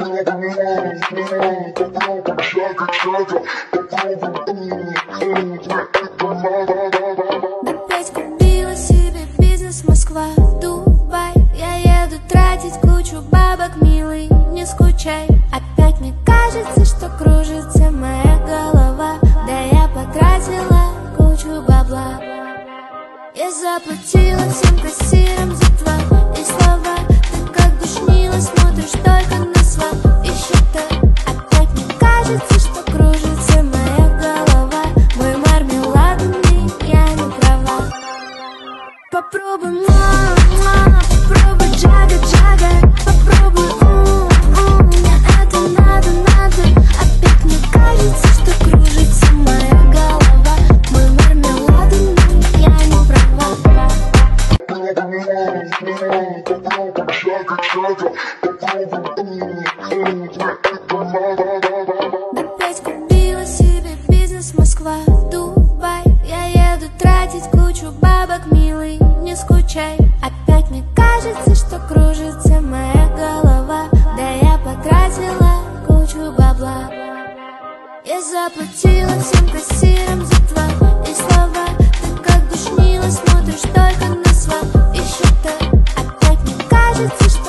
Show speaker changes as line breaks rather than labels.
Опять купила себе бизнес Москва, Дубай. Я еду тратить кучу бабок, милый, не скучай. Опять мне кажется, что кружится моя голова. Да я потратила кучу бабла. Я заплатила всем кассирам за твои слова. Ты как душнила, смотришь только на свои счета. Опять мне кажется, что кружится моя голова. Мой мармеладный, я не права. Попробуй, попробуй джага-джага. Попробуй, мне это надо. Опять мне кажется, что кружится моя голова. Мой мармеладный, я не права. Опять купила себе бизнес Москва, Дубай. Я еду тратить кучу бабок, милый, не скучай. Опять мне кажется, что кружится моя голова. Да я потратила кучу бабла. Я заплатила всем кассирам за твои слова. Ты как душнила, смотришь только на свои счета. Опять мне кажется, что